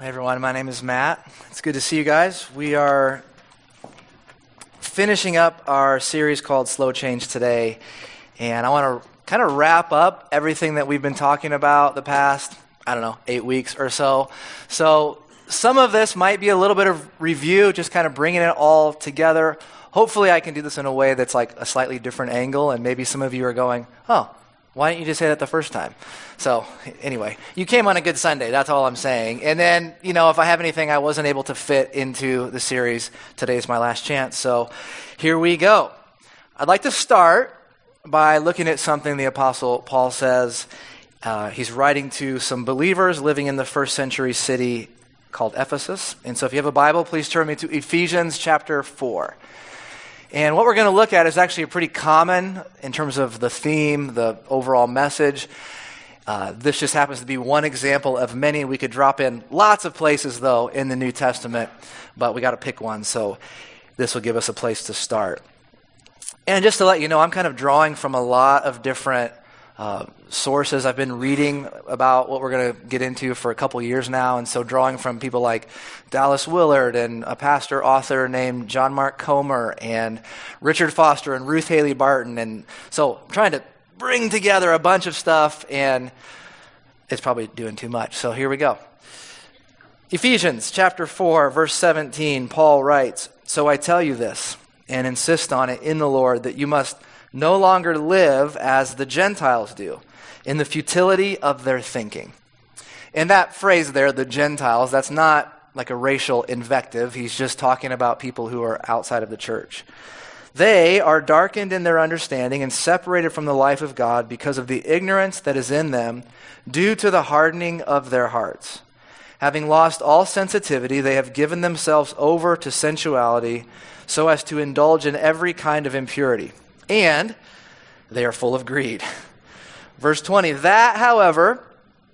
Hey everyone, my name is Matt. It's good to see you guys. We are finishing up our series called Slow Change today, and I want to kind of wrap up everything that we've been talking about the past, 8 weeks or so. So some of this might be a little bit of review, just kind of bringing it all together. Hopefully I can do this in a way that's like a slightly different angle, and maybe some of you are going, oh, why didn't you just say that the first time? So anyway, you came on a good Sunday, that's all I'm saying. And then, if I have anything I wasn't able to fit into the series, today's my last chance. So here we go. I'd like to start by looking at something the Apostle Paul says. He's writing to some believers living in the first century city called Ephesus. And so if you have a Bible, please turn me to Ephesians chapter 4. And what we're going to look at is actually pretty common in terms of the theme, the overall message. This just happens to be one example of many. We could drop in lots of places, though, in the New Testament, but we got to pick one, so this will give us a place to start. And just to let you know, I'm kind of drawing from a lot of different sources. I've been reading about what we're going to get into for a couple years now, and so drawing from people like Dallas Willard and a pastor author named John Mark Comer and Richard Foster and Ruth Haley Barton. And so I'm trying to bring together a bunch of stuff, and it's probably doing too much. So here we go. Ephesians chapter 4, verse 17, Paul writes, "So I tell you this, and insist on it in the Lord, that you must no longer live as the Gentiles do, in the futility of their thinking." And that phrase there, the Gentiles, that's not like a racial invective. He's just talking about people who are outside of the church. "They are darkened in their understanding and separated from the life of God because of the ignorance that is in them due to the hardening of their hearts. Having lost all sensitivity, they have given themselves over to sensuality so as to indulge in every kind of impurity. And they are full of greed." Verse 20, "That, however,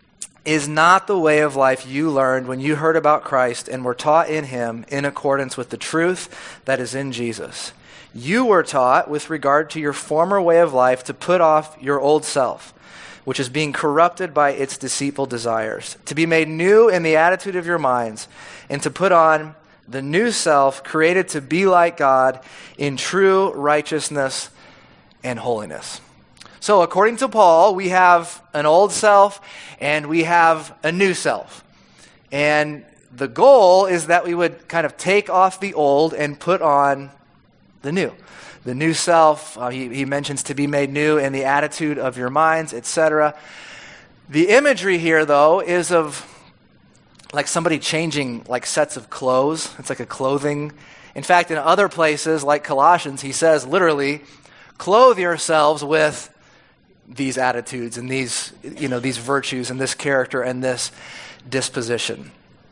is not the way of life you learned when you heard about Christ and were taught in him in accordance with the truth that is in Jesus. You were taught, with regard to your former way of life, to put off your old self, which is being corrupted by its deceitful desires, to be made new in the attitude of your minds, and to put on the new self, created to be like God in true righteousness and holiness." So according to Paul, we have an old self and we have a new self. And the goal is that we would kind of take off the old and put on the new. The new self, he mentions to be made new in the attitude of your minds, etc. The imagery here, though, is of like somebody changing like sets of clothes. It's like a clothing. In fact, in other places, like Colossians, he says literally, clothe yourselves with these attitudes and these virtues and this character and this disposition.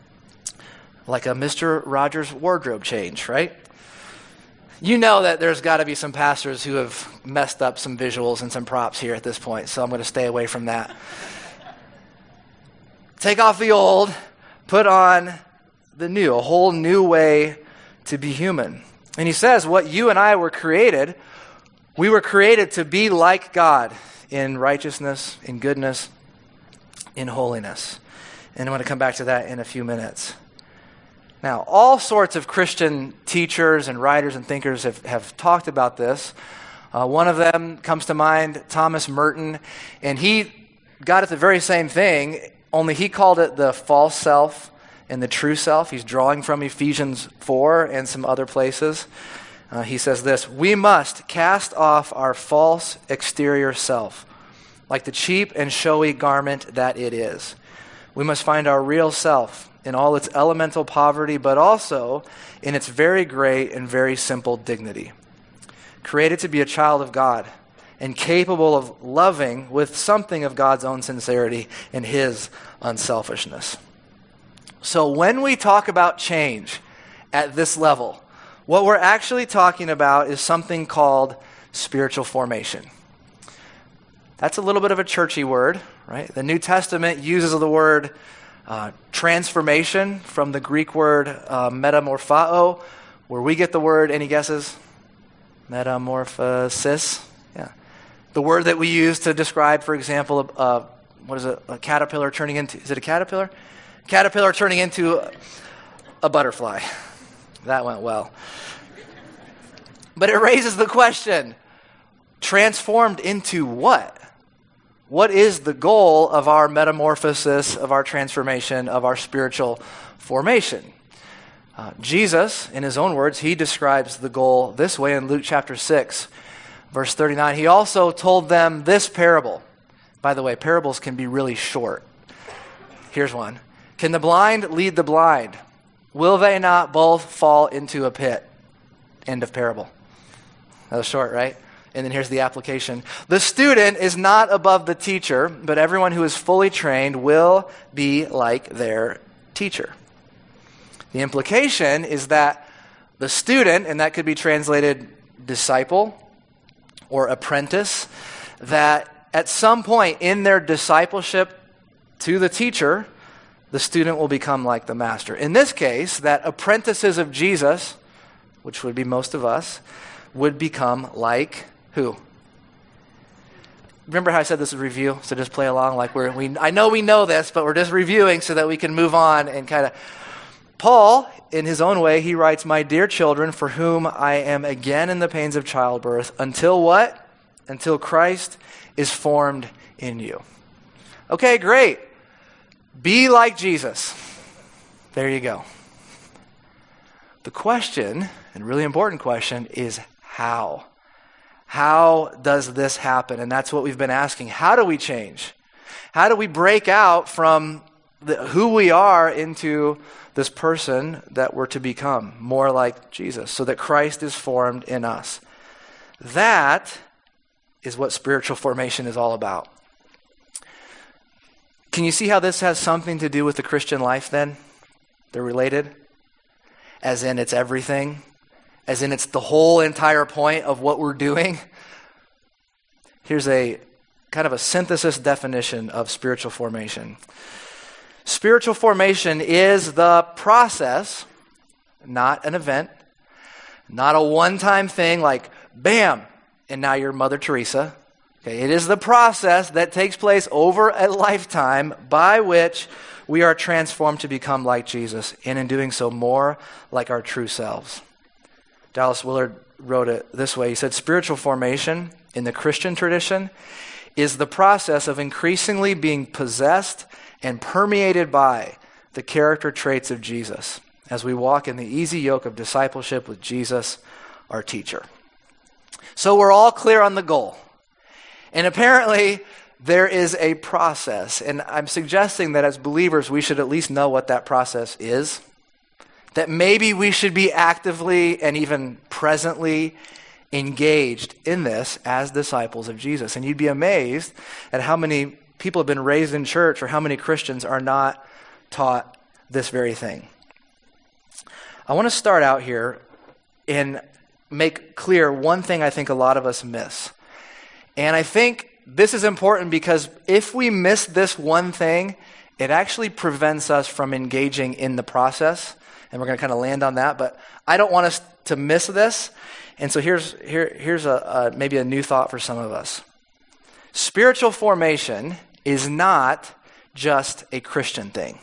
Like a Mr. Rogers wardrobe change, right? You know that there's got to be some pastors who have messed up some visuals and some props here at this point, so I'm going to stay away from that. Take off the old, put on the new, a whole new way to be human. And he says what you and I were created, we were created to be like God in righteousness, in goodness, in holiness. And I'm going to come back to that in a few minutes. Now, all sorts of Christian teachers and writers and thinkers have talked about this. One of them comes to mind, Thomas Merton, and he got at the very same thing, only he called it the false self and the true self. He's drawing from Ephesians 4 and some other places. He says this, "We must cast off our false exterior self, like the cheap and showy garment that it is. We must find our real self in all its elemental poverty, but also in its very great and very simple dignity. Created to be a child of God and capable of loving with something of God's own sincerity and his unselfishness." So when we talk about change at this level, what we're actually talking about is something called spiritual formation. That's a little bit of a churchy word, right? The New Testament uses the word transformation from the Greek word metamorphao, where we get the word, any guesses? Metamorphosis. Yeah. The word that we use to describe, for example, a caterpillar turning into, is it a caterpillar? Caterpillar turning into a butterfly. That went well. But it raises the question, transformed into what? What is the goal of our metamorphosis, of our transformation, of our spiritual formation? Jesus, in his own words, he describes the goal this way in Luke chapter 6, verse 39. He also told them this parable. By the way, parables can be really short. Here's one. Can the blind lead the blind? Will they not both fall into a pit? End of parable. That was short, right? And then here's the application. The student is not above the teacher, but everyone who is fully trained will be like their teacher. The implication is that the student, and that could be translated disciple or apprentice, that at some point in their discipleship to the teacher, the student will become like the master. In this case, that apprentices of Jesus, which would be most of us, would become like who? Remember how I said this is review? So just play along like I know we know this, but we're just reviewing so that we can move on and kind of... Paul, in his own way, he writes, "My dear children, for whom I am again in the pains of childbirth, until what? Until Christ is formed in you." Okay, great. Be like Jesus. There you go. The question, and really important question, is how? How does this happen? And that's what we've been asking. How do we change? How do we break out from who we are into this person that we're to become, more like Jesus, so that Christ is formed in us? That is what spiritual formation is all about. Can you see how this has something to do with the Christian life then? They're related? As in it's everything? As in it's the whole entire point of what we're doing? Here's a kind of a synthesis definition of spiritual formation. Spiritual formation is the process, not an event, not a one-time thing like, bam, and now you're Mother Teresa. Okay, it is the process that takes place over a lifetime by which we are transformed to become like Jesus, and in doing so, more like our true selves. Dallas Willard wrote it this way. He said, spiritual formation in the Christian tradition is the process of increasingly being possessed and permeated by the character traits of Jesus as we walk in the easy yoke of discipleship with Jesus, our teacher. So we're all clear on the goal. And apparently there is a process. And I'm suggesting that as believers, we should at least know what that process is. That maybe we should be actively and even presently engaged in this as disciples of Jesus. And you'd be amazed at how many people have been raised in church or how many Christians are not taught this very thing. I want to start out here and make clear one thing I think a lot of us miss. And I think this is important because if we miss this one thing, it actually prevents us from engaging in the process. And we're going to kind of land on that, but I don't want us to miss this. And so here's maybe a new thought for some of us. Spiritual formation is not just a Christian thing.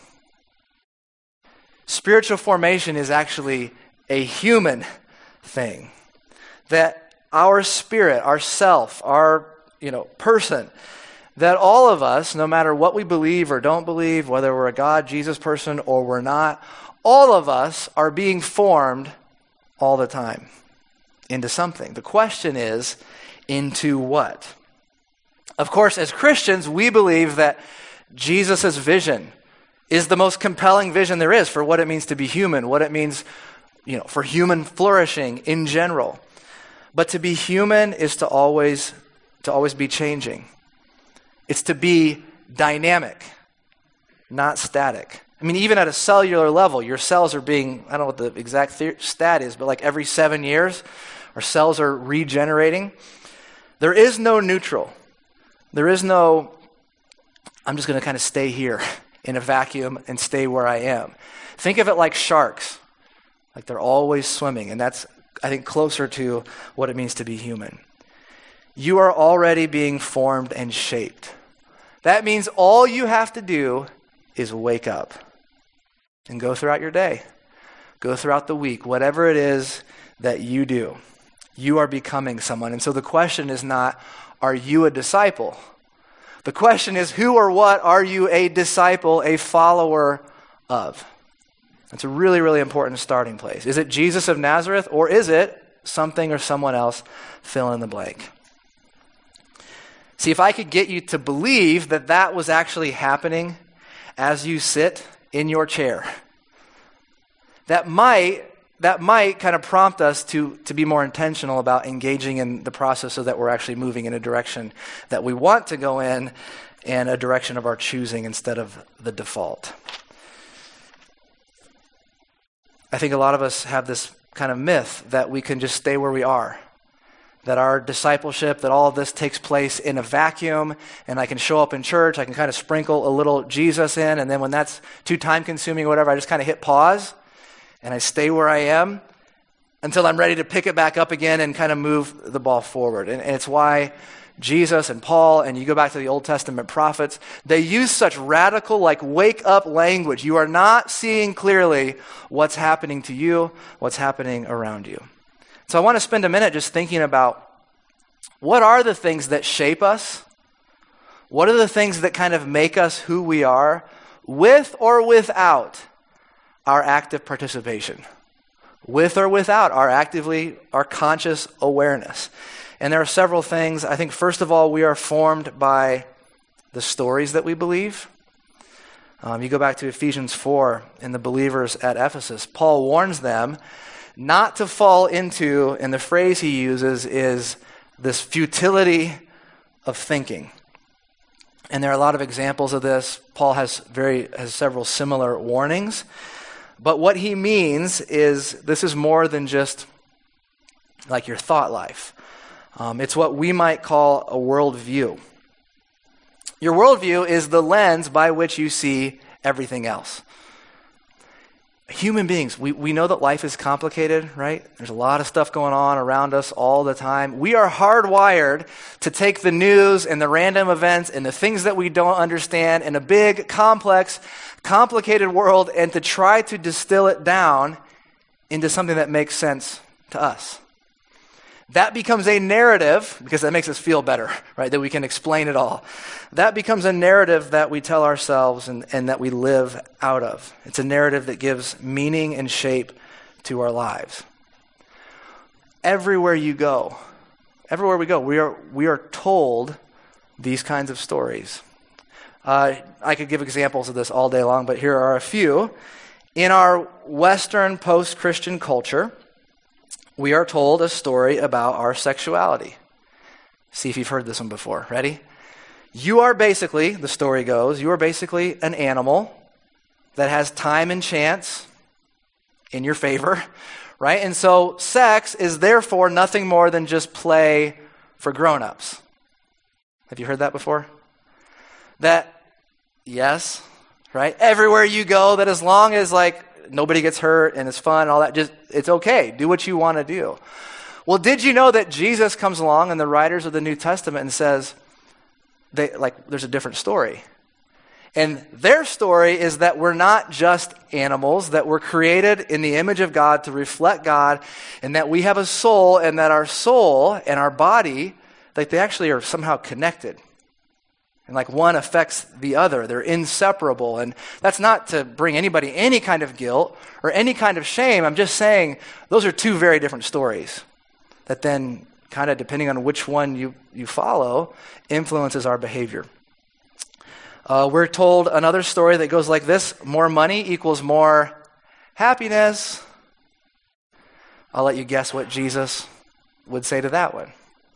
Spiritual formation is actually a human thing. That our spirit, our self, our person, that all of us, no matter what we believe or don't believe, whether we're a God, Jesus person or we're not, all of us are being formed all the time into something. The question is, into what? Of course, as Christians, we believe that Jesus' vision is the most compelling vision there is for what it means to be human, what it means, for human flourishing in general. But to be human is to always be changing. It's to be dynamic, not static. I mean, even at a cellular level, your cells are being, I don't know what the exact stat is, but like every 7 years, our cells are regenerating. There is no neutral. There is no, I'm just going to kind of stay here in a vacuum and stay where I am. Think of it like sharks. Like they're always swimming, and that's, I think, closer to what it means to be human. You are already being formed and shaped. That means all you have to do is wake up. and go throughout your day. Go throughout the week. Whatever it is that you do, you are becoming someone. And so the question is not, are you a disciple? The question is, who or what are you a disciple, a follower of? It's a really, really important starting place. Is it Jesus of Nazareth, or is it something or someone else? Fill in the blank. See, if I could get you to believe that that was actually happening as you sit in your chair, that might kind of prompt us to be more intentional about engaging in the process so that we're actually moving in a direction that we want to go in and a direction of our choosing instead of the default. I think a lot of us have this kind of myth that we can just stay where we are, that our discipleship, that all of this takes place in a vacuum, and I can show up in church, I can kind of sprinkle a little Jesus in, and then when that's too time-consuming or whatever, I just kind of hit pause, and I stay where I am until I'm ready to pick it back up again and kind of move the ball forward. And it's why Jesus and Paul, and you go back to the Old Testament prophets, they use such radical, like, wake-up language. You are not seeing clearly what's happening to you, what's happening around you. So I want to spend a minute just thinking about what are the things that shape us? What are the things that kind of make us who we are, with or without our active participation? With or without our conscious awareness. And there are several things. I think, first of all, we are formed by the stories that we believe. You go back to Ephesians 4 and the believers at Ephesus. Paul warns them not to fall into, and the phrase he uses is this futility of thinking. And there are a lot of examples of this. Paul has several similar warnings. But what he means is this is more than just like your thought life. It's what we might call a worldview. Your worldview is the lens by which you see everything else. Human beings, we know that life is complicated, right? There's a lot of stuff going on around us all the time. We are hardwired to take the news and the random events and the things that we don't understand in a big, complex, complicated world and to try to distill it down into something that makes sense to us. That becomes a narrative, because that makes us feel better, right? That we can explain it all. That becomes a narrative that we tell ourselves and that we live out of. It's a narrative that gives meaning and shape to our lives. Everywhere we go, we are told these kinds of stories. I could give examples of this all day long, but here are a few. In our Western post-Christian culture, we are told a story about our sexuality. See if you've heard this one before. Ready? You are basically, the story goes, you are basically an animal that has time and chance in your favor, right? And so sex is therefore nothing more than just play for grown-ups. Have you heard that before? That, yes, right? Everywhere you go, that as long as nobody gets hurt and it's fun and all that, it's okay. Do what you want to do. Well, did you know that Jesus comes along and the writers of the New Testament and says, there's a different story. And their story is that we're not just animals, that we're created in the image of God to reflect God, and that we have a soul, and that our soul and our body, they actually are somehow connected. And one affects the other. They're inseparable. And that's not to bring anybody any kind of guilt or any kind of shame. I'm just saying those are two very different stories that then kind of, depending on which one you follow, influences our behavior. We're told another story that goes like this: more money equals more happiness. I'll let you guess what Jesus would say to that one.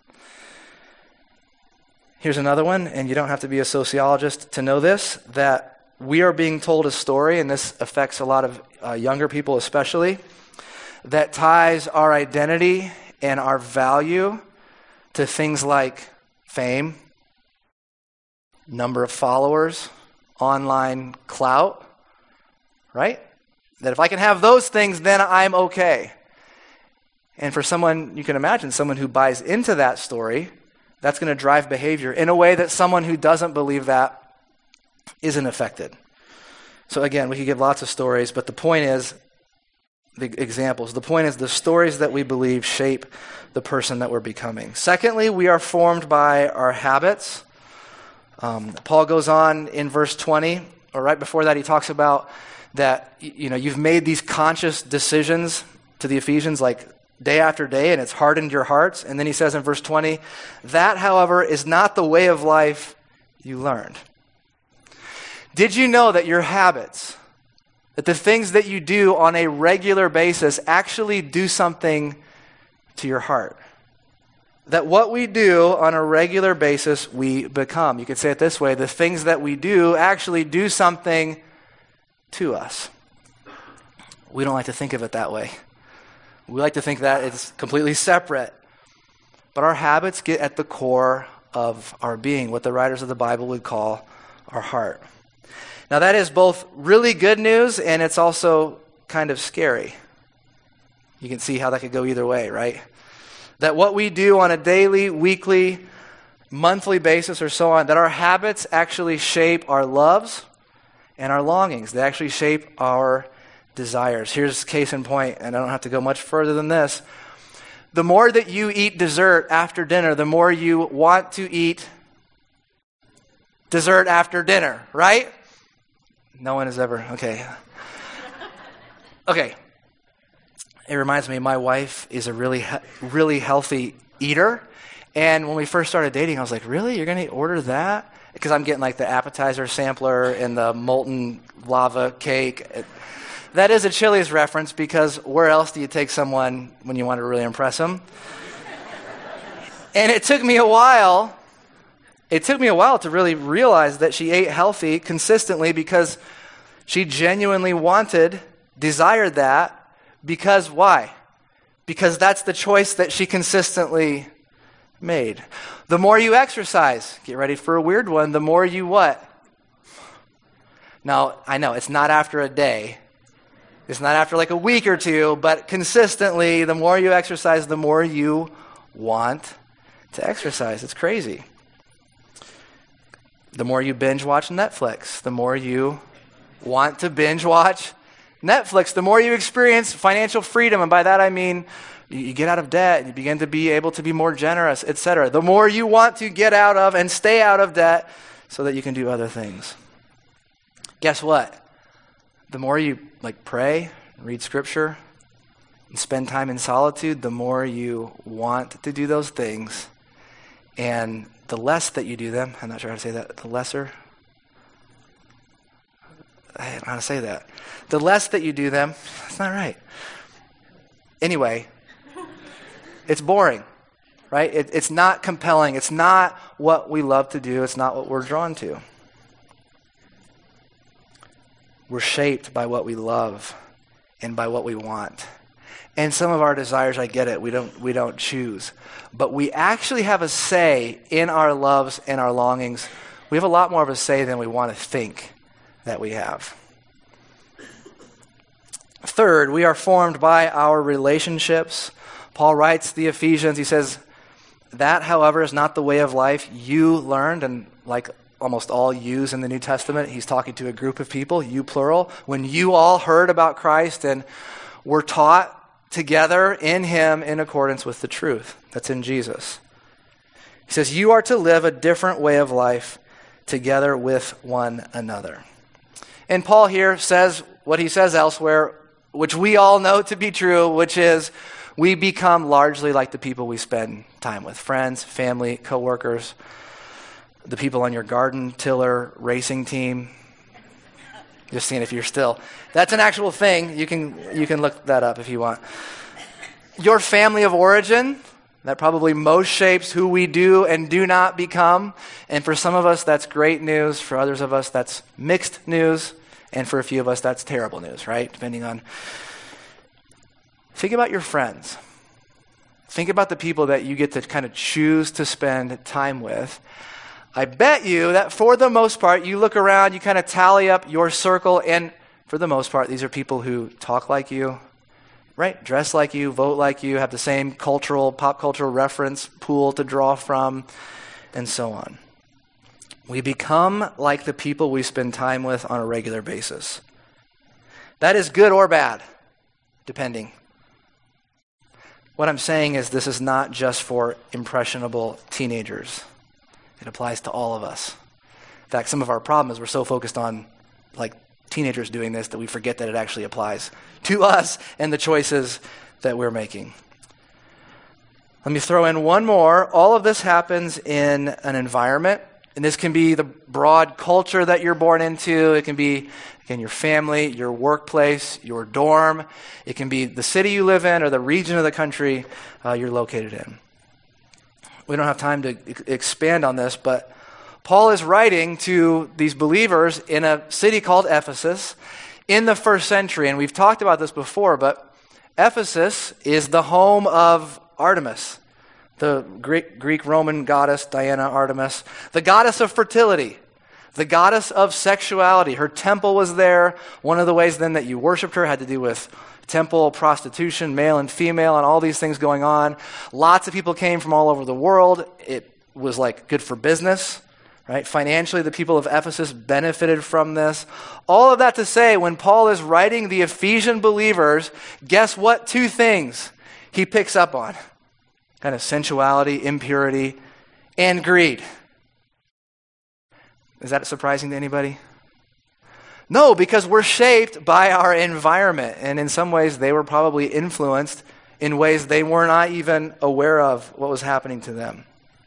Here's another one, and you don't have to be a sociologist to know this, that we are being told a story, and this affects a lot of younger people especially, that ties our identity and our value to things like fame, number of followers, online clout, right? That if I can have those things, then I'm okay. And for someone, you can imagine, someone who buys into that story, that's going to drive behavior in a way that someone who doesn't believe that isn't affected. So again, we could give lots of stories, but the point is, the examples, the point is the stories that we believe shape the person that we're becoming. Secondly, we are formed by our habits. Paul goes on in verse 20, or right before that, he talks about that, you've made these conscious decisions to the Ephesians, like day after day, and it's hardened your hearts. And then he says in verse 20, that, however, is not the way of life you learned. Did you know that your habits, that the things that you do on a regular basis actually do something to your heart? That what we do on a regular basis, we become. You could say it this way, the things that we do actually do something to us. We don't like to think of it that way. We like to think that it's completely separate. But our habits get at the core of our being, what the writers of the Bible would call our heart. Now that is both really good news and it's also kind of scary. You can see how that could go either way, right? That what we do on a daily, weekly, monthly basis or so on, that our habits actually shape our loves and our longings. They actually shape our desires. Here's case in point, and I don't have to go much further than this. The more that you eat dessert after dinner, the more you want to eat dessert after dinner, right? No one has ever, okay. Okay. It reminds me, my wife is a really healthy eater. And when we first started dating, I was like, really? You're going to order that? Because I'm getting like the appetizer sampler and the molten lava cake. That is a Chili's reference, because where else do you take someone when you want to really impress them? And it took me a while to really realize that she ate healthy consistently, because she genuinely desired that. Because why? Because that's the choice that she consistently made. The more you exercise, get ready for a weird one, the more you what? Now, I know, it's not after a day. It's not after like a week or two, but consistently, the more you exercise, the more you want to exercise. It's crazy. The more you binge watch Netflix, the more you want to binge watch Netflix, the more you experience financial freedom, and by that I mean you get out of debt, and you begin to be able to be more generous, etc. The more you want to get out of and stay out of debt so that you can do other things. Guess what? The more you pray, read scripture, and spend time in solitude, the more you want to do those things. And the less that you do them, I'm not sure how to say that, the lesser, I don't know how to say that. The less that you do them, that's not right. Anyway, it's boring, right? It's not compelling. It's not what we love to do. It's not what we're drawn to. We're shaped by what we love and by what we want. And some of our desires, I get it, we don't choose. But we actually have a say in our loves and our longings. We have a lot more of a say than we want to think that we have. Third, we are formed by our relationships. Paul writes to the Ephesians, he says, that, however, is not the way of life you learned. And like almost all yous in the New Testament, he's talking to a group of people, you plural. When you all heard about Christ and were taught together in him in accordance with the truth that's in Jesus. He says, you are to live a different way of life together with one another. And Paul here says what he says elsewhere, which we all know to be true, which is we become largely like the people we spend time with. Friends, family, coworkers, the people on your garden tiller racing team. Just seeing if you're still. That's an actual thing. You can look that up if you want. Your family of origin, that probably most shapes who we do and do not become. And for some of us, that's great news. For others of us, that's mixed news. And for a few of us, that's terrible news, right? Depending on. Think about your friends. Think about the people that you get to kind of choose to spend time with. I bet you that for the most part, you look around, you kind of tally up your circle, and for the most part, these are people who talk like you, right? Dress like you, vote like you, have the same pop cultural reference pool to draw from, and so on. We become like the people we spend time with on a regular basis. That is good or bad, depending. What I'm saying is this is not just for impressionable teenagers. It applies to all of us. In fact, some of our problem is we're so focused on like teenagers doing this that we forget that it actually applies to us and the choices that we're making. Let me throw in one more. All of this happens in an environment, and this can be the broad culture that you're born into. It can be, again, your family, your workplace, your dorm. It can be the city you live in or the region of the country you're located in. We don't have time to expand on this, but Paul is writing to these believers in a city called Ephesus in the first century. And we've talked about this before, but Ephesus is the home of Artemis, the Greek-Roman goddess Diana Artemis, the goddess of fertility, the goddess of sexuality. Her temple was there. One of the ways then that you worshiped her had to do with temple prostitution, male and female, and all these things going on. Lots of people came from all over the world. It was like good for business, right? Financially, the people of Ephesus benefited from this. All of that to say, when Paul is writing the Ephesian believers, guess what 2 things he picks up on? Kind of sensuality, impurity, and greed. Is that surprising to anybody? No, because we're shaped by our environment. And in some ways, they were probably influenced in ways they were not even aware of what was happening to them.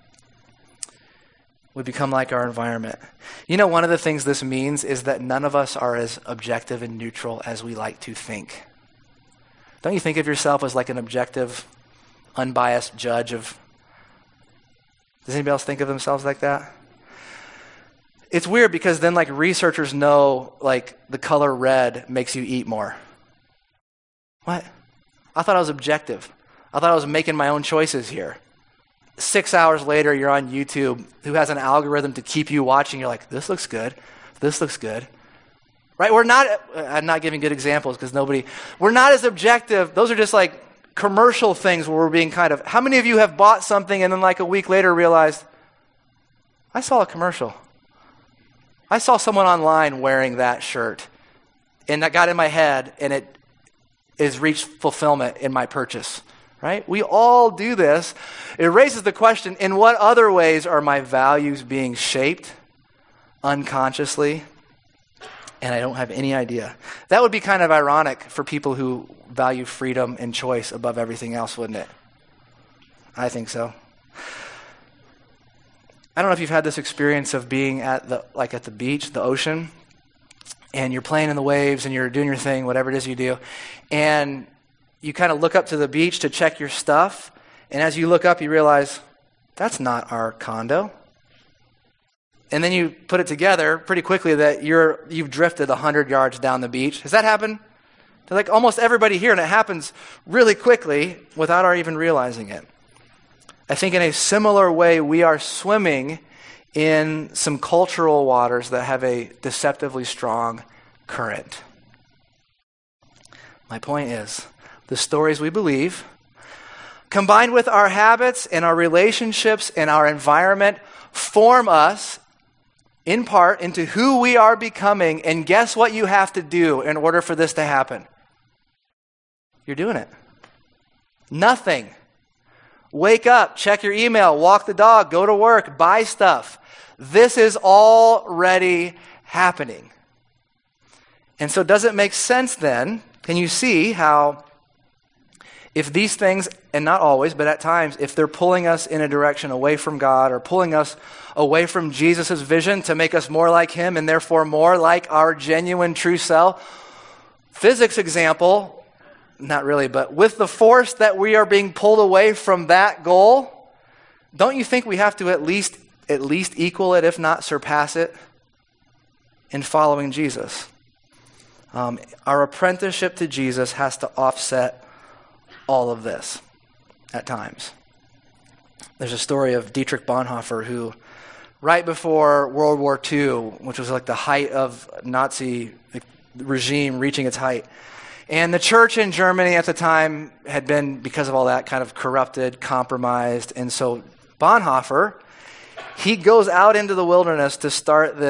We become like our environment. You know, one of the things this means is that none of us are as objective and neutral as we like to think. Don't you think of yourself as like an objective, unbiased judge of... Does anybody else think of themselves like that? It's weird because then like researchers know like the color red makes you eat more. What? I thought I was objective. I thought I was making my own choices here. 6 hours later, you're on YouTube, who has an algorithm to keep you watching. You're like, this looks good. This looks good. Right? I'm not giving good examples because we're not as objective. Those are just like commercial things where we're being kind of, how many of you have bought something and then like a week later realized, I saw a commercial. I saw someone online wearing that shirt, and that got in my head, and it has reached fulfillment in my purchase, right? We all do this. It raises the question, in what other ways are my values being shaped unconsciously? And I don't have any idea. That would be kind of ironic for people who value freedom and choice above everything else, wouldn't it? I think so. I don't know if you've had this experience of being at the beach, the ocean, and you're playing in the waves and you're doing your thing, whatever it is you do, and you kind of look up to the beach to check your stuff, and as you look up, you realize, that's not our condo. And then you put it together pretty quickly that you've drifted 100 yards down the beach. Has that happened? To like almost everybody here, and it happens really quickly without our even realizing it. I think in a similar way, we are swimming in some cultural waters that have a deceptively strong current. My point is, the stories we believe, combined with our habits and our relationships and our environment, form us in part into who we are becoming. And guess what you have to do in order for this to happen? You're doing it. Nothing. Wake up, check your email, walk the dog, go to work, buy stuff. This is already happening. And so does it make sense then? Can you see how if these things, and not always, but at times, if they're pulling us in a direction away from God or pulling us away from Jesus' vision to make us more like him and therefore more like our genuine true self, physics example, not really, but with the force that we are being pulled away from that goal, don't you think we have to at least equal it, if not surpass it, in following Jesus? Our apprenticeship to Jesus has to offset all of this at times. There's a story of Dietrich Bonhoeffer who, right before World War II, which was like the height of Nazi regime reaching its height, and the church in Germany at the time had been, because of all that, kind of corrupted, compromised. And so Bonhoeffer, he goes out into the wilderness to start this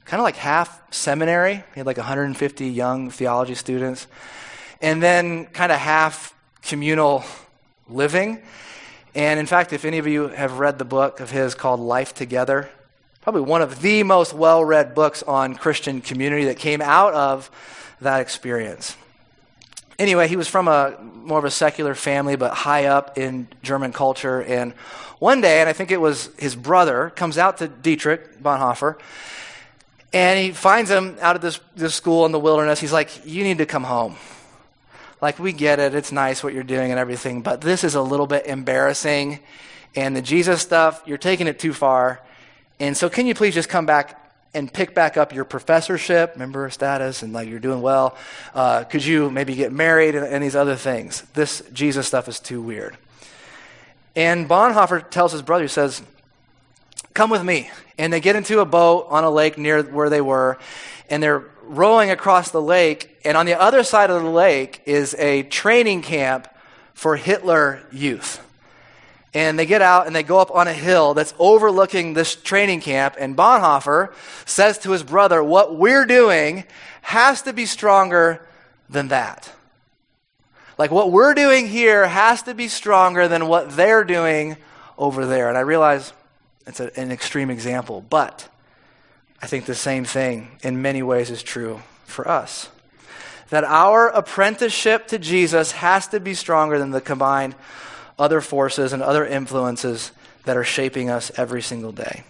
kind of like half seminary. He had like 150 young theology students. And then kind of half communal living. And in fact, if any of you have read the book of his called Life Together, probably one of the most well-read books on Christian community that came out of that experience. Anyway, he was from more of a secular family, but high up in German culture. And one day, and I think it was his brother, comes out to Dietrich Bonhoeffer, and he finds him out of this school in the wilderness. He's like, you need to come home. Like, we get it. It's nice what you're doing and everything, but this is a little bit embarrassing. And the Jesus stuff, you're taking it too far. And so can you please just come back and pick back up your professorship, member status, and like you're doing well? Could you maybe get married and these other things? This Jesus stuff is too weird. And Bonhoeffer tells his brother, he says, come with me. And they get into a boat on a lake near where they were, and they're rowing across the lake, and on the other side of the lake is a training camp for Hitler Youth. And they get out and they go up on a hill that's overlooking this training camp, and Bonhoeffer says to his brother, what we're doing has to be stronger than that. Like, what we're doing here has to be stronger than what they're doing over there. And I realize it's an extreme example, but I think the same thing in many ways is true for us. That our apprenticeship to Jesus has to be stronger than the combined other forces and other influences that are shaping us every single day.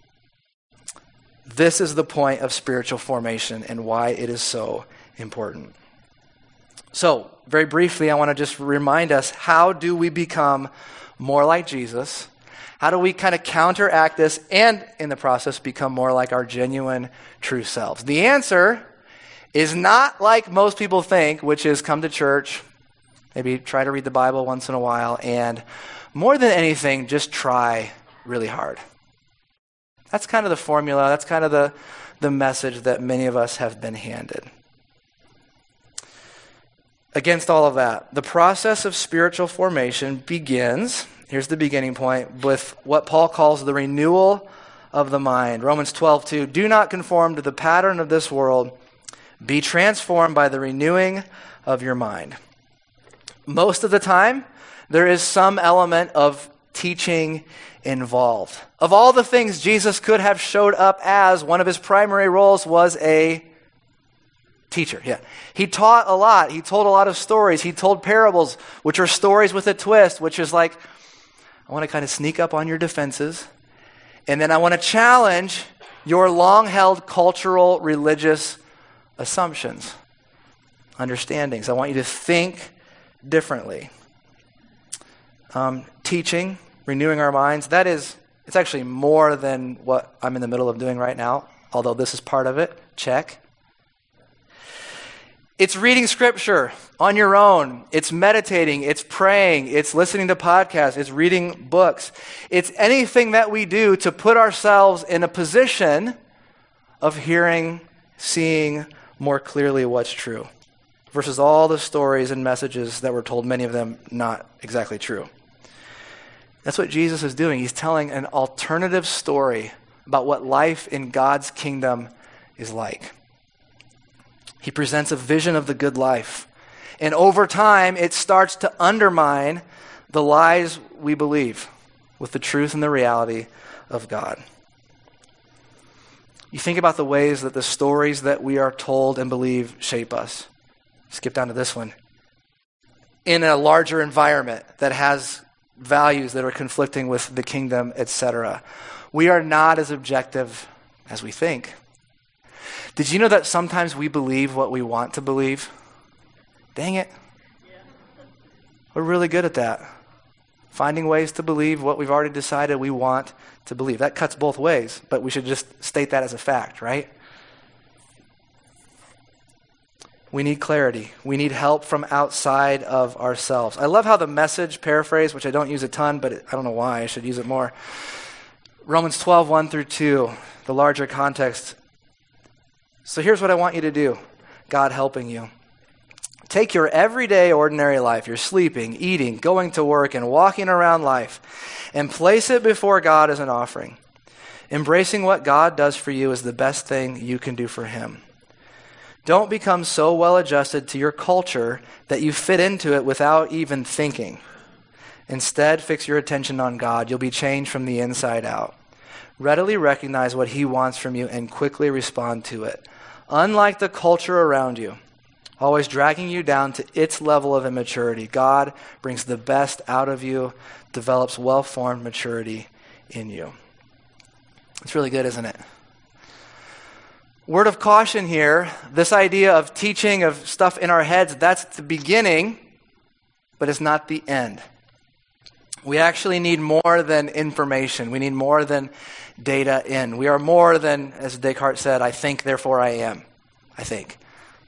This is the point of spiritual formation and why it is so important. So, very briefly, I want to just remind us, how do we become more like Jesus? How do we kind of counteract this and, in the process, become more like our genuine, true selves? The answer is not like most people think, which is come to church, maybe try to read the Bible once in a while, and more than anything, just try really hard. That's kind of the formula. That's kind of the message that many of us have been handed. Against all of that, the process of spiritual formation begins, here's the beginning point, with what Paul calls the renewal of the mind. Romans 12:2, do not conform to the pattern of this world, be transformed by the renewing of your mind. Most of the time, there is some element of teaching involved. Of all the things Jesus could have showed up as, one of his primary roles was a teacher. Yeah. He taught a lot. He told a lot of stories. He told parables, which are stories with a twist, which is like, I want to kind of sneak up on your defenses, and then I want to challenge your long-held cultural, religious assumptions, understandings. I want you to think differently. Teaching, renewing our minds, it's actually more than what I'm in the middle of doing right now, although this is part of it. Check. It's reading scripture on your own. It's meditating. It's praying. It's listening to podcasts. It's reading books. It's anything that we do to put ourselves in a position of hearing, seeing more clearly what's true, versus all the stories and messages that were told, many of them not exactly true. That's what Jesus is doing. He's telling an alternative story about what life in God's kingdom is like. He presents a vision of the good life. And over time, it starts to undermine the lies we believe with the truth and the reality of God. You think about the ways that the stories that we are told and believe shape us. Skip down to this one. In a larger environment that has values that are conflicting with the kingdom, etc., we are not as objective as we think. Did you know that sometimes we believe what we want to believe? Dang it. We're really good at that. Finding ways to believe what we've already decided we want to believe. That cuts both ways, but we should just state that as a fact, right? We need clarity. We need help from outside of ourselves. I love how the Message paraphrase, which I don't use a ton, but I don't know why, I should use it more. Romans 12, 1-2, the larger context. So here's what I want you to do, God helping you. Take your everyday, ordinary life, your sleeping, eating, going to work, and walking around life, and place it before God as an offering. Embracing what God does for you is the best thing you can do for him. Don't become so well adjusted to your culture that you fit into it without even thinking. Instead, fix your attention on God. You'll be changed from the inside out. Readily recognize what he wants from you and quickly respond to it. Unlike the culture around you, always dragging you down to its level of immaturity, God brings the best out of you, develops well-formed maturity in you. It's really good, isn't it? Word of caution here, this idea of teaching of stuff in our heads, that's the beginning, but it's not the end. We actually need more than information. We need more than data in. We are more than, as Descartes said, I think, therefore I am. I think.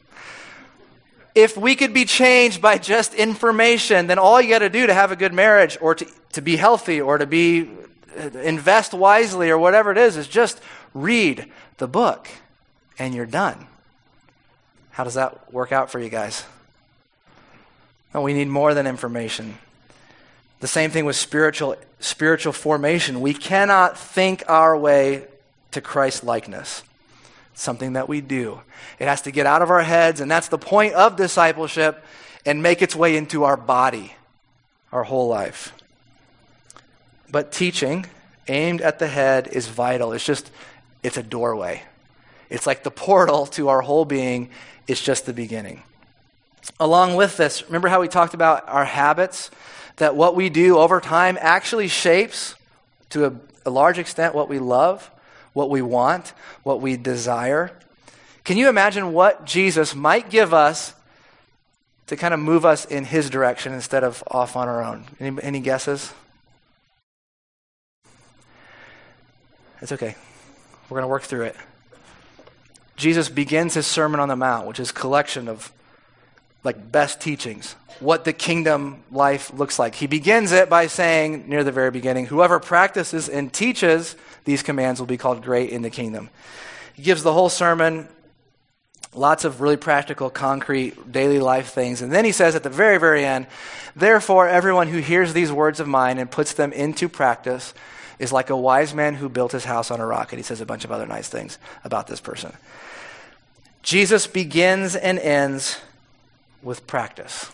If we could be changed by just information, then all you got to do to have a good marriage or to be healthy or to invest wisely or whatever it is just read the book and you're done. How does that work out for you guys? No, we need more than information. The same thing with spiritual formation. We cannot think our way to Christ-likeness. It's something that we do. It has to get out of our heads, and that's the point of discipleship, and make its way into our body, our whole life. But teaching aimed at the head is vital. It's a doorway. It's like the portal to our whole being. It's just the beginning. Along with this, remember how we talked about our habits? That what we do over time actually shapes, to a large extent, what we love, what we want, what we desire. Can you imagine what Jesus might give us to kind of move us in his direction instead of off on our own? Any guesses? It's okay. We're going to work through it. Jesus begins his Sermon on the Mount, which is a collection of best teachings, what the kingdom life looks like. He begins it by saying, near the very beginning, whoever practices and teaches these commands will be called great in the kingdom. He gives the whole sermon, lots of really practical, concrete, daily life things. And then he says at the very, very end, therefore, everyone who hears these words of mine and puts them into practice is like a wise man who built his house on a rock. And he says a bunch of other nice things about this person. Jesus begins and ends with practice.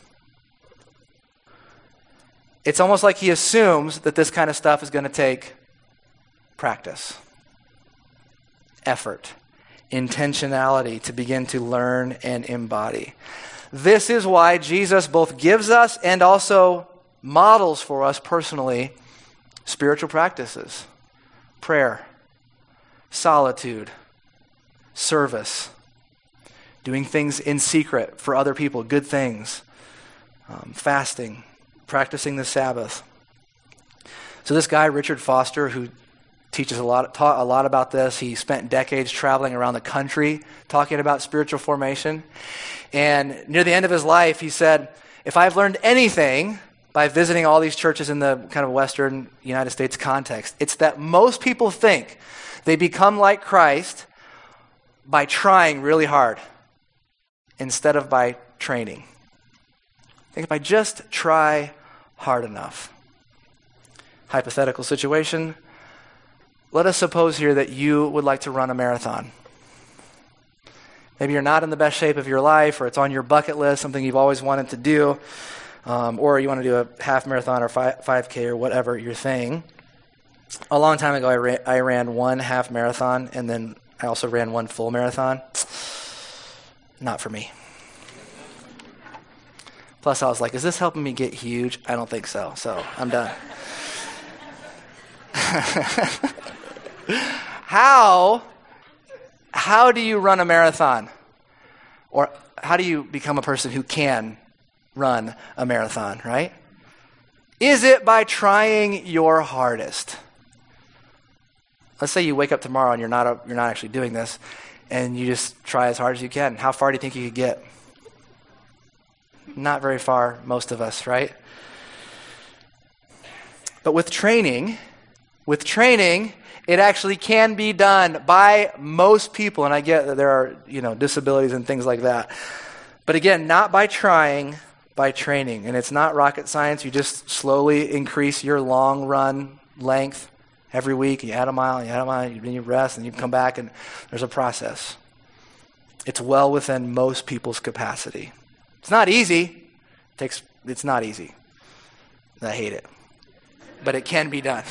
It's almost like he assumes that this kind of stuff is going to take practice, effort, intentionality to begin to learn and embody. This is why Jesus both gives us and also models for us personally spiritual practices, prayer, solitude, service, doing things in secret for other people, good things, fasting, practicing the Sabbath. So this guy, Richard Foster, who taught a lot about this, he spent decades traveling around the country talking about spiritual formation. And near the end of his life, he said, if I've learned anything by visiting all these churches in the kind of Western United States context, it's that most people think they become like Christ by trying really hard instead of by training. I think if I just try hard enough. Hypothetical situation. Let us suppose here that you would like to run a marathon. Maybe you're not in the best shape of your life, or it's on your bucket list, something you've always wanted to do, or you want to do a half marathon or 5K or whatever your thing. A long time ago, I ran one half marathon, and then I also ran one full marathon. Not for me. Plus, I was like, is this helping me get huge? I don't think so. So I'm done. How do you run a marathon? Or how do you become a person who can run a marathon, right? Is it by trying your hardest? Let's say you wake up tomorrow and you're not actually doing this, and you just try as hard as you can. How far do you think you could get? Not very far, most of us, right? But with training, it actually can be done by most people. And I get that there are, disabilities and things like that. But again, not by trying, by training. And it's not rocket science. You just slowly increase your long run length every week, and you add a mile, and you add a mile, and then you rest, and you come back, and there's a process. It's well within most people's capacity. It's not easy. It's not easy. I hate it. But it can be done.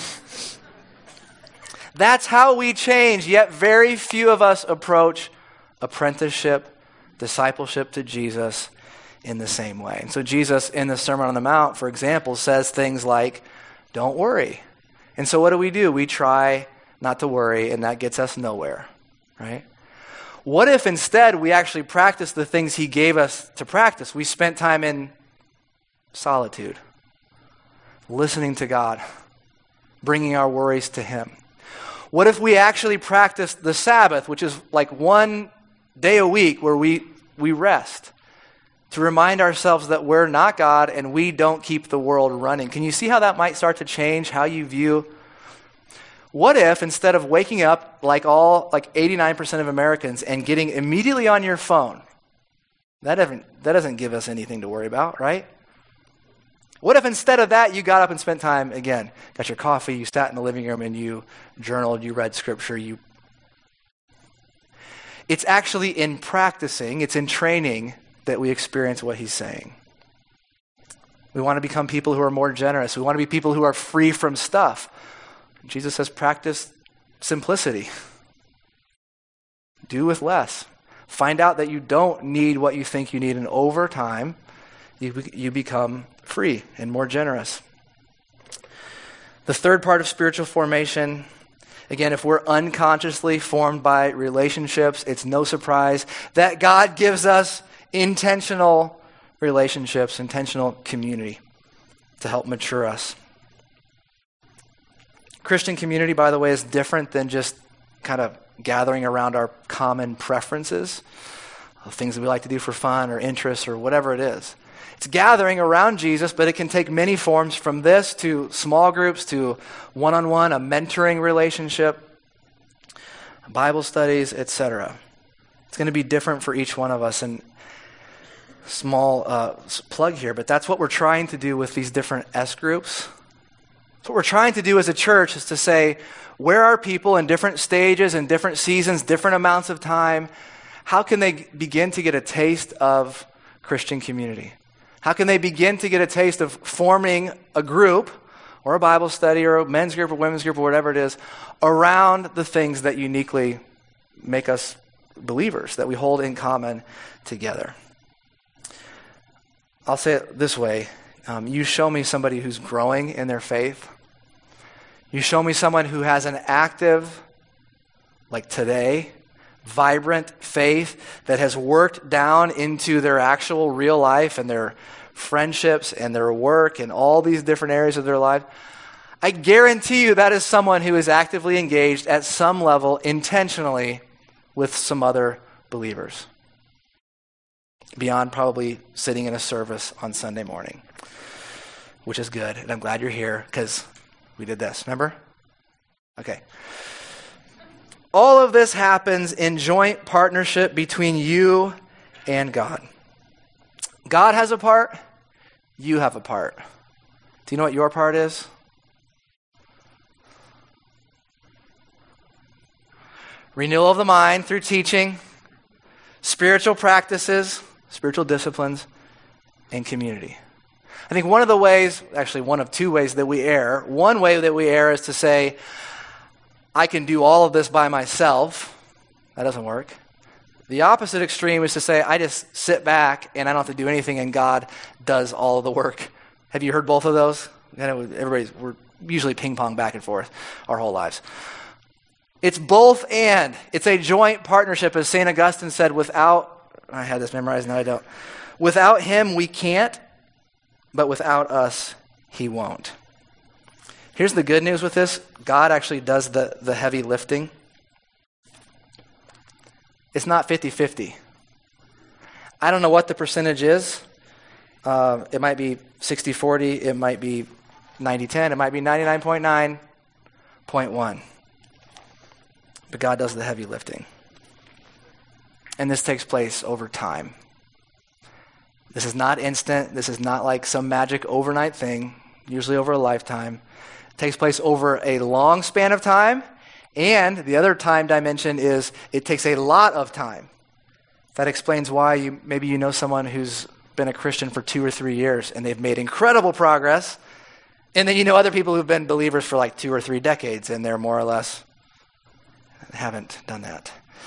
That's how we change, yet very few of us approach apprenticeship, discipleship to Jesus in the same way. And so Jesus, in the Sermon on the Mount, for example, says things like, don't worry. And so what do? We try not to worry, and that gets us nowhere, right? What if instead we actually practice the things he gave us to practice? We spent time in solitude, listening to God, bringing our worries to him. What if we actually practice the Sabbath, which is like one day a week where we rest, to remind ourselves that we're not God and we don't keep the world running? Can you see how that might start to change how you view? What if instead of waking up like 89% of Americans and getting immediately on your phone, that doesn't give us anything to worry about, right? What if instead of that you got up and spent time, again, got your coffee, you sat in the living room and you journaled, you read scripture, It's actually in practicing, it's in training that we experience what he's saying. We want to become people who are more generous. We want to be people who are free from stuff. Jesus says, practice simplicity. Do with less. Find out that you don't need what you think you need, and over time, you become free and more generous. The third part of spiritual formation, again, if we're unconsciously formed by relationships, it's no surprise that God gives us intentional relationships, intentional community to help mature us. Christian community, by the way, is different than just kind of gathering around our common preferences, things that we like to do for fun or interests or whatever it is. It's gathering around Jesus, but it can take many forms, from this to small groups to one-on-one, a mentoring relationship, Bible studies, etc. It's going to be different for each one of us. And small plug here, but that's what we're trying to do with these different S groups. So what we're trying to do as a church is to say, where are people in different stages, in different seasons, different amounts of time? How can they begin to get a taste of Christian community? How can they begin to get a taste of forming a group or a Bible study or a men's group or women's group or whatever it is around the things that uniquely make us believers, that we hold in common together? I'll say it this way. You show me somebody who's growing in their faith. You show me someone who has an active, like today, vibrant faith that has worked down into their actual real life and their friendships and their work and all these different areas of their life. I guarantee you that is someone who is actively engaged at some level intentionally with some other believers, beyond probably sitting in a service on Sunday morning, which is good. And I'm glad you're here because we did this. Remember? Okay. All of this happens in joint partnership between you and God. God has a part. You have a part. Do you know what your part is? Renewal of the mind through teaching, spiritual practices, spiritual disciplines, and community. I think one of the ways, actually one of two ways that we err, one way that we err is to say, I can do all of this by myself. That doesn't work. The opposite extreme is to say, I just sit back and I don't have to do anything and God does all of the work. Have you heard both of those? We're usually ping pong back and forth our whole lives. It's both and. It's a joint partnership. As St. Augustine said, I had this memorized, now I don't. Without him, we can't, but without us, he won't. Here's the good news with this. God actually does the heavy lifting. It's not 50-50. I don't know what the percentage is. It might be 60-40. It might be 90-10. It might be 99.9.1. But God does the heavy lifting. And this takes place over time. This is not instant. This is not like some magic overnight thing, usually over a lifetime. It takes place over a long span of time. And the other time dimension is it takes a lot of time. That explains why maybe you know someone who's been a Christian for 2 or 3 years and they've made incredible progress. And then you know other people who've been believers for like 2 or 3 decades and they're more or less haven't done that.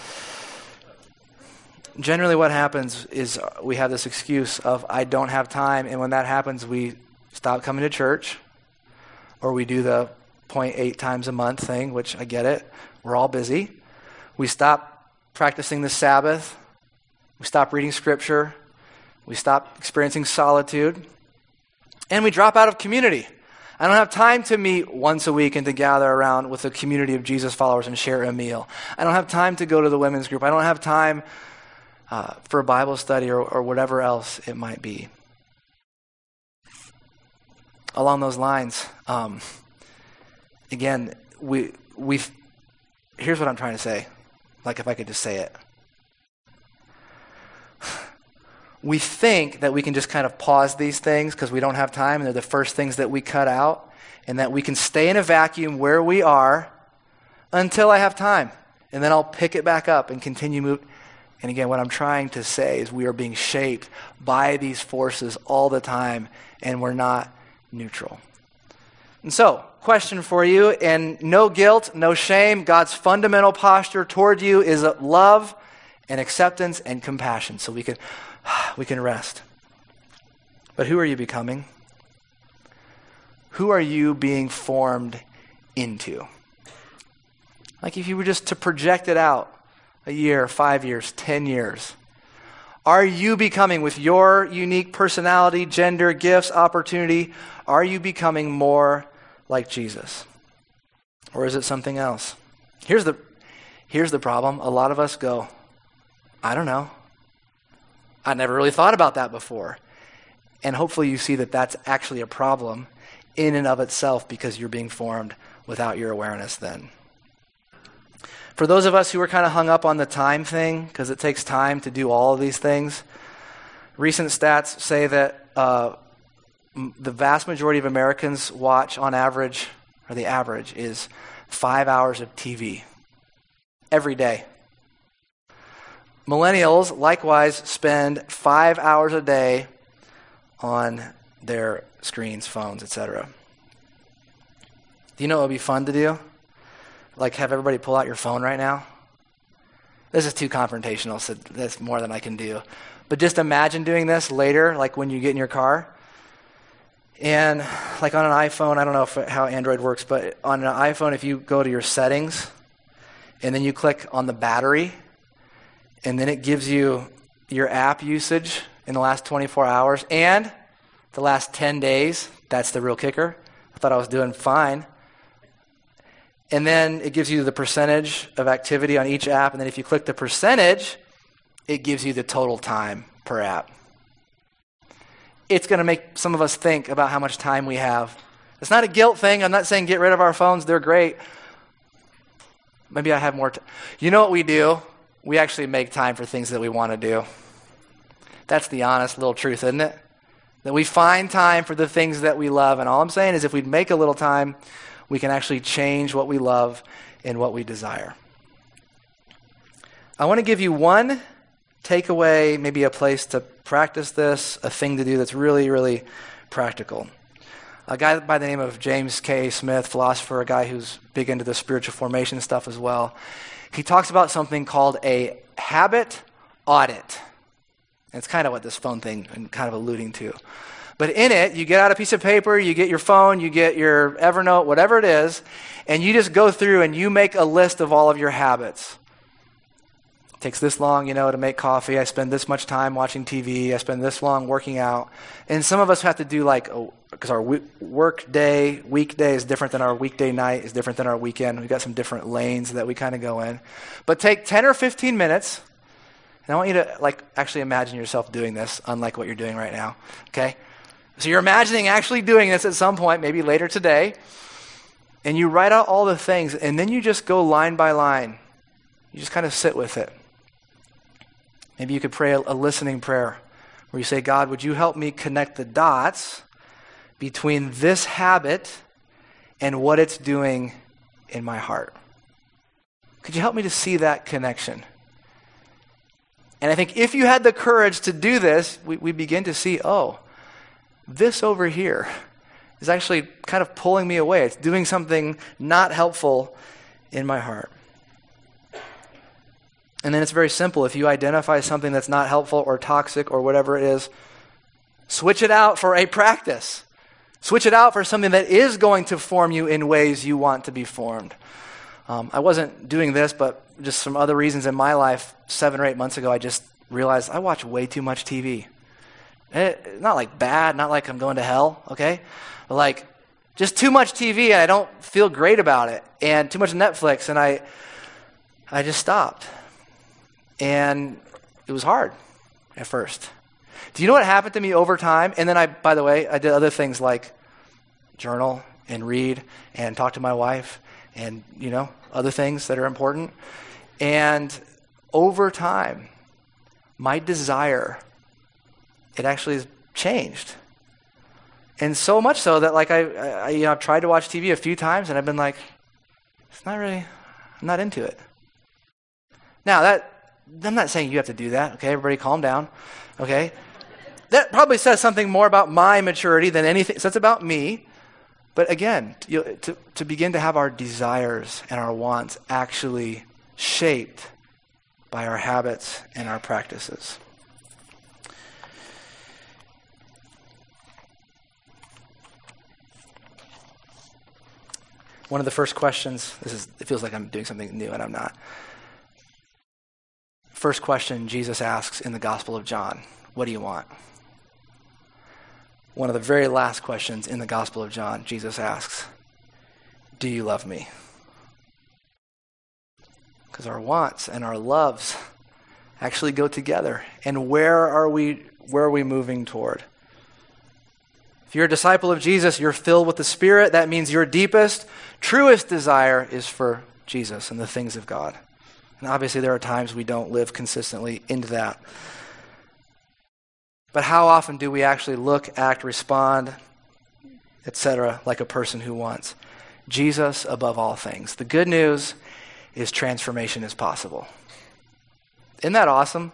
Generally what happens is we have this excuse of I don't have time, and when that happens we stop coming to church, or we do the 0.8 times a month thing, which I get it. We're all busy. We stop practicing the Sabbath. We stop reading Scripture. We stop experiencing solitude. And we drop out of community. I don't have time to meet once a week and to gather around with a community of Jesus followers and share a meal. I don't have time to go to the women's group. I don't have time for a Bible study or whatever else it might be. Along those lines, again, here's what I'm trying to say. Like if I could just say it. We think that we can just kind of pause these things because we don't have time, and they're the first things that we cut out, and that we can stay in a vacuum where we are until I have time, and then I'll pick it back up and continue moving. And again, what I'm trying to say is we are being shaped by these forces all the time, and we're not neutral. And so, question for you, and no guilt, no shame, God's fundamental posture toward you is love and acceptance and compassion. So we can rest. But who are you becoming? Who are you being formed into? Like if you were just to project it out, a year, 5 years, 10 years, are you becoming, with your unique personality, gender, gifts, opportunity, are you becoming more like Jesus? Or is it something else? Here's the problem. A lot of us go, I don't know. I never really thought about that before. And hopefully you see that that's actually a problem in and of itself because you're being formed without your awareness then. For those of us who are kind of hung up on the time thing, because it takes time to do all of these things, recent stats say that the vast majority of Americans watch on average, or the average is 5 hours of TV every day. Millennials, likewise, spend 5 hours a day on their screens, phones, etc. Do you know what would be fun to do? Like have everybody pull out your phone right now? This is too confrontational, so that's more than I can do. But just imagine doing this later, like when you get in your car. And like on an iPhone, I don't know how Android works, but on an iPhone, if you go to your settings, and then you click on the battery, and then it gives you your app usage in the last 24 hours and the last 10 days. That's the real kicker. I thought I was doing fine. And then it gives you the percentage of activity on each app. And then if you click the percentage, it gives you the total time per app. It's going to make some of us think about how much time we have. It's not a guilt thing. I'm not saying get rid of our phones. They're great. Maybe I have more time. You know what we do? We actually make time for things that we want to do. That's the honest little truth, isn't it? That we find time for the things that we love. And all I'm saying is if we make a little time, we can actually change what we love and what we desire. I want to give you one takeaway, maybe a place to practice this, a thing to do that's really, really practical. A guy by the name of James K. Smith, philosopher, a guy who's big into the spiritual formation stuff as well. He talks about something called a habit audit. And it's kind of what this phone thing is kind of alluding to. But in it, you get out a piece of paper, you get your phone, you get your Evernote, whatever it is, and you just go through and you make a list of all of your habits. It takes this long, to make coffee. I spend this much time watching TV. I spend this long working out. And some of us have to do because our weekday is different than our weekday night, is different than our weekend. We've got some different lanes that we kind of go in. But take 10 or 15 minutes, and I want you to actually imagine yourself doing this, unlike what you're doing right now, okay? So you're imagining actually doing this at some point, maybe later today, and you write out all the things, and then you just go line by line. You just kind of sit with it. Maybe you could pray a listening prayer where you say, God, would you help me connect the dots between this habit and what it's doing in my heart. Could you help me to see that connection? And I think if you had the courage to do this, we begin to see, oh, this over here is actually kind of pulling me away. It's doing something not helpful in my heart. And then it's very simple. If you identify something that's not helpful or toxic or whatever it is, switch it out for a practice. Switch it out for something that is going to form you in ways you want to be formed. I wasn't doing this, but just some other reasons in my life, 7 or 8 months ago, I just realized I watch way too much TV. Not like bad, not like I'm going to hell, okay? But like just too much TV and I don't feel great about it. And too much Netflix and I just stopped. And it was hard at first. Do you know what happened to me over time? And then by the way, I did other things like journal and read and talk to my wife and, other things that are important. And over time, my desire, it actually has changed. And so much so that like I've tried to watch TV a few times and I've been like, I'm not into it. Now I'm not saying you have to do that, okay? Everybody calm down, okay? That probably says something more about my maturity than anything. So it's about me. But again, to begin to have our desires and our wants actually shaped by our habits and our practices. One of the first questions, it feels like I'm doing something new and I'm not. First question Jesus asks in the Gospel of John, what do you want? One of the very last questions in the Gospel of John, Jesus asks, do you love me? Because our wants and our loves actually go together. And where are we moving toward? If you're a disciple of Jesus, you're filled with the Spirit. That means your deepest, truest desire is for Jesus and the things of God. And obviously there are times we don't live consistently into that. But how often do we actually look, act, respond, etc., like a person who wants Jesus above all things? The good news is transformation is possible. Isn't that awesome?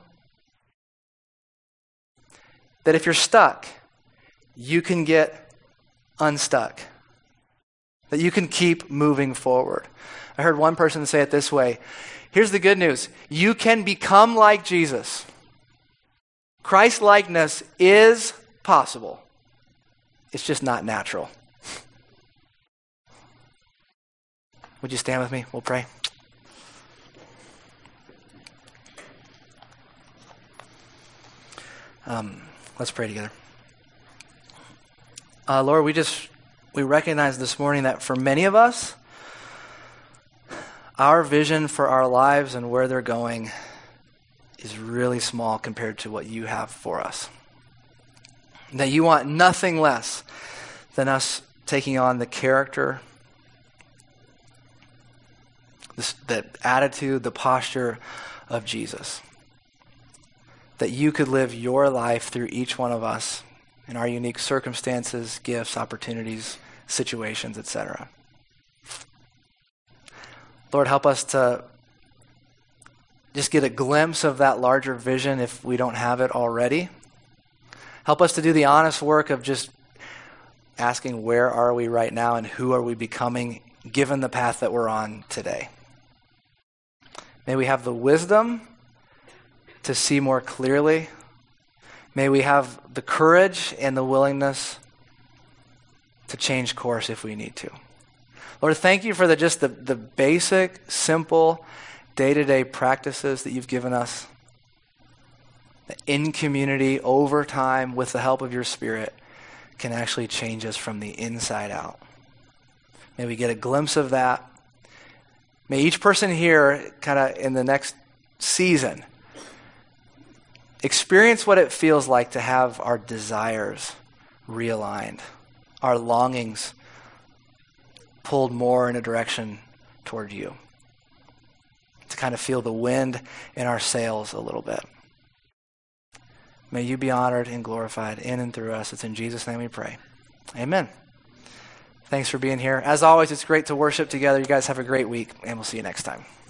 That if you're stuck, you can get unstuck. That you can keep moving forward. I heard one person say it this way. Here's the good news. You can become like Jesus. Christ-likeness is possible. It's just not natural. Would you stand with me? We'll pray. Let's pray together. Lord, we recognize this morning that for many of us, our vision for our lives and where they're going is really small compared to what you have for us. That you want nothing less than us taking on the character, the attitude, the posture of Jesus. That you could live your life through each one of us in our unique circumstances, gifts, opportunities, situations, etc. Lord, help us to just get a glimpse of that larger vision if we don't have it already. Help us to do the honest work of just asking where are we right now and who are we becoming given the path that we're on today. May we have the wisdom to see more clearly. May we have the courage and the willingness to change course if we need to. Lord, thank you for the basic, simple, day-to-day practices that you've given us. That in community, over time, with the help of your Spirit, can actually change us from the inside out. May we get a glimpse of that. May each person here, kind of in the next season, experience what it feels like to have our desires realigned, our longings pulled more in a direction toward you. To kind of feel the wind in our sails a little bit. May you be honored and glorified in and through us. It's in Jesus' name we pray. Amen. Thanks for being here. As always, it's great to worship together. You guys have a great week, and we'll see you next time.